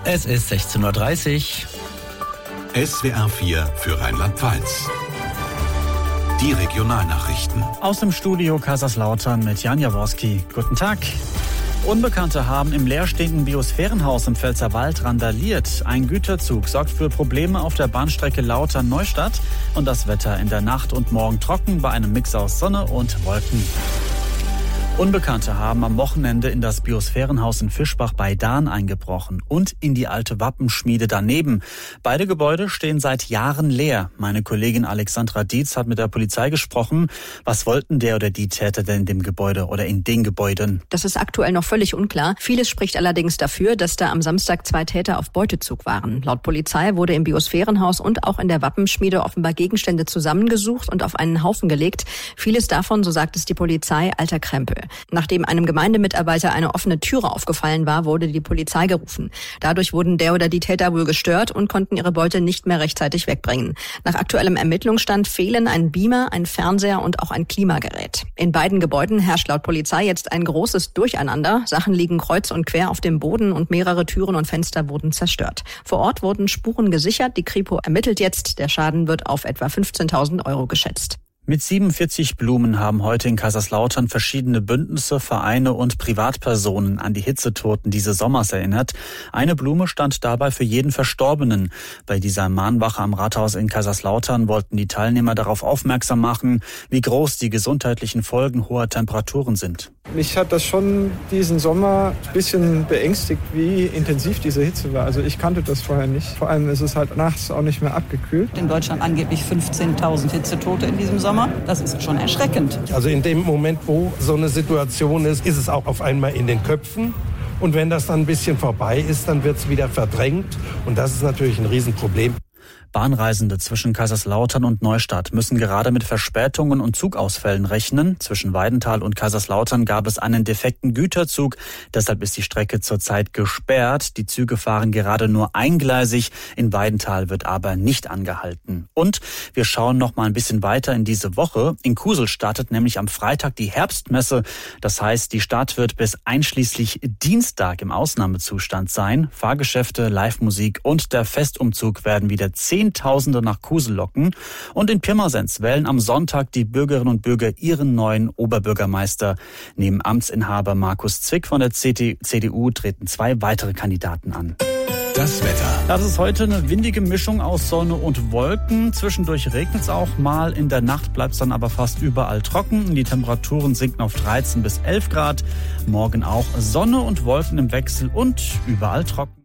Es ist 16:30 Uhr. SWR 4 für Rheinland-Pfalz. Die Regionalnachrichten. Aus dem Studio Kaiserslautern mit Jan Jaworski. Guten Tag. Unbekannte haben im leerstehenden Biosphärenhaus im Pfälzerwald randaliert. Ein Güterzug sorgt für Probleme auf der Bahnstrecke Lautern-Neustadt. Und das Wetter in der Nacht und morgen trocken bei einem Mix aus Sonne und Wolken. Unbekannte haben am Wochenende in das Biosphärenhaus in Fischbach bei Dahn eingebrochen und in die alte Wappenschmiede daneben. Beide Gebäude stehen seit Jahren leer. Meine Kollegin Alexandra Dietz hat mit der Polizei gesprochen. Was wollten der oder die Täter denn in dem Gebäude oder in den Gebäuden? Das ist aktuell noch völlig unklar. Vieles spricht allerdings dafür, dass da am Samstag 2 Täter auf Beutezug waren. Laut Polizei wurde im Biosphärenhaus und auch in der Wappenschmiede offenbar Gegenstände zusammengesucht und auf einen Haufen gelegt. Vieles davon, so sagt es die Polizei, alter Krempel. Nachdem einem Gemeindemitarbeiter eine offene Türe aufgefallen war, wurde die Polizei gerufen. Dadurch wurden der oder die Täter wohl gestört und konnten ihre Beute nicht mehr rechtzeitig wegbringen. Nach aktuellem Ermittlungsstand fehlen ein Beamer, ein Fernseher und auch ein Klimagerät. In beiden Gebäuden herrscht laut Polizei jetzt ein großes Durcheinander. Sachen liegen kreuz und quer auf dem Boden und mehrere Türen und Fenster wurden zerstört. Vor Ort wurden Spuren gesichert. Die Kripo ermittelt jetzt. Der Schaden wird auf etwa 15.000 € geschätzt. Mit 47 Blumen haben heute in Kaiserslautern verschiedene Bündnisse, Vereine und Privatpersonen an die Hitzetoten dieses Sommers erinnert. Eine Blume stand dabei für jeden Verstorbenen. Bei dieser Mahnwache am Rathaus in Kaiserslautern wollten die Teilnehmer darauf aufmerksam machen, wie groß die gesundheitlichen Folgen hoher Temperaturen sind. Mich hat das schon diesen Sommer ein bisschen beängstigt, wie intensiv diese Hitze war. Also ich kannte das vorher nicht. Vor allem ist es halt nachts auch nicht mehr abgekühlt. In Deutschland angeblich 15.000 Hitzetote in diesem Sommer. Das ist schon erschreckend. Also in dem Moment, wo so eine Situation ist, ist es auch auf einmal in den Köpfen. Und wenn das dann ein bisschen vorbei ist, dann wird es wieder verdrängt. Und das ist natürlich ein Riesenproblem. Bahnreisende zwischen Kaiserslautern und Neustadt müssen gerade mit Verspätungen und Zugausfällen rechnen. Zwischen Weidenthal und Kaiserslautern gab es einen defekten Güterzug. Deshalb ist die Strecke zurzeit gesperrt. Die Züge fahren gerade nur eingleisig. In Weidenthal wird aber nicht angehalten. Und wir schauen noch mal ein bisschen weiter in diese Woche. In Kusel startet nämlich am Freitag die Herbstmesse. Das heißt, die Stadt wird bis einschließlich Dienstag im Ausnahmezustand sein. Fahrgeschäfte, Live-Musik und der Festumzug werden wieder Zehntausende nach Kusel locken. Und in Pirmasens wählen am Sonntag die Bürgerinnen und Bürger ihren neuen Oberbürgermeister. Neben Amtsinhaber Markus Zwick von der CDU treten 2 weitere Kandidaten an. Das Wetter. Das ist heute eine windige Mischung aus Sonne und Wolken. Zwischendurch regnet es auch mal. In der Nacht bleibt es dann aber fast überall trocken. Die Temperaturen sinken auf 13 bis 11 Grad. Morgen auch Sonne und Wolken im Wechsel und überall trocken.